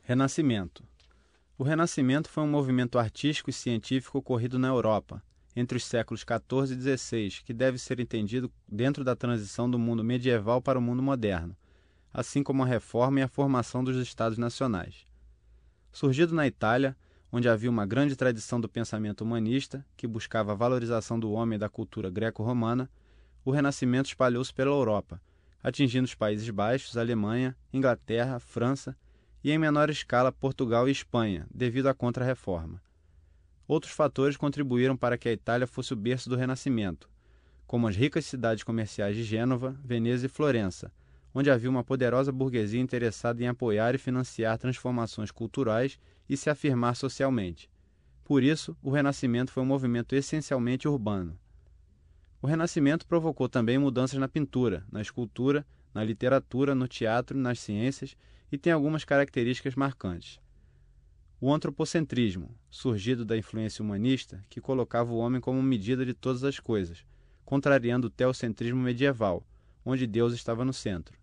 Renascimento. O Renascimento foi um movimento artístico e científico ocorrido na Europa, entre os séculos XIV e XVI, que deve ser entendido dentro da transição do mundo medieval para o mundo moderno, assim como a reforma e a formação dos Estados nacionais. Surgido na Itália, onde havia uma grande tradição do pensamento humanista, que buscava a valorização do homem e da cultura greco-romana, o Renascimento espalhou-se pela Europa, atingindo os Países Baixos, Alemanha, Inglaterra, França e, em menor escala, Portugal e Espanha, devido à Contra-Reforma. Outros fatores contribuíram para que a Itália fosse o berço do Renascimento, como as ricas cidades comerciais de Gênova, Veneza e Florença, onde havia uma poderosa burguesia interessada em apoiar e financiar transformações culturais e se afirmar socialmente. Por isso, o Renascimento foi um movimento essencialmente urbano. O Renascimento provocou também mudanças na pintura, na escultura, na literatura, no teatro, nas ciências e tem algumas características marcantes. O antropocentrismo, surgido da influência humanista, que colocava o homem como medida de todas as coisas, contrariando o teocentrismo medieval, onde Deus estava no centro.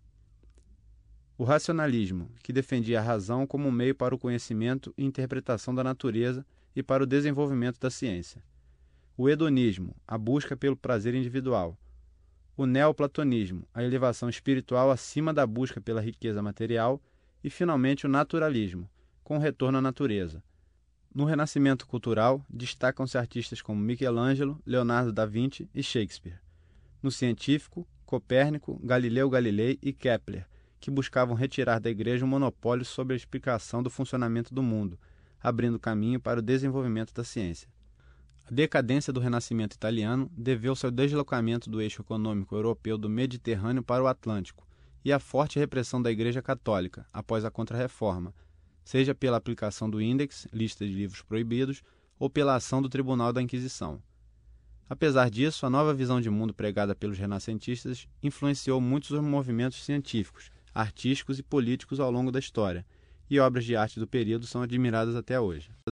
O racionalismo, que defendia a razão como um meio para o conhecimento e interpretação da natureza e para o desenvolvimento da ciência. O hedonismo, a busca pelo prazer individual. O neoplatonismo, a elevação espiritual acima da busca pela riqueza material. E, finalmente, o naturalismo, com o retorno à natureza. No Renascimento cultural, destacam-se artistas como Michelangelo, Leonardo da Vinci e Shakespeare. No científico, Copérnico, Galileu Galilei e Kepler, que buscavam retirar da Igreja o monopólio sobre a explicação do funcionamento do mundo, abrindo caminho para o desenvolvimento da ciência. A decadência do Renascimento italiano deveu-se ao deslocamento do eixo econômico europeu do Mediterrâneo para o Atlântico e à forte repressão da Igreja Católica após a Contra-Reforma, seja pela aplicação do Índex, lista de livros proibidos, ou pela ação do Tribunal da Inquisição. Apesar disso, a nova visão de mundo pregada pelos renascentistas influenciou muitos dos movimentos científicos, artísticos e políticos ao longo da história, e obras de arte do período são admiradas até hoje.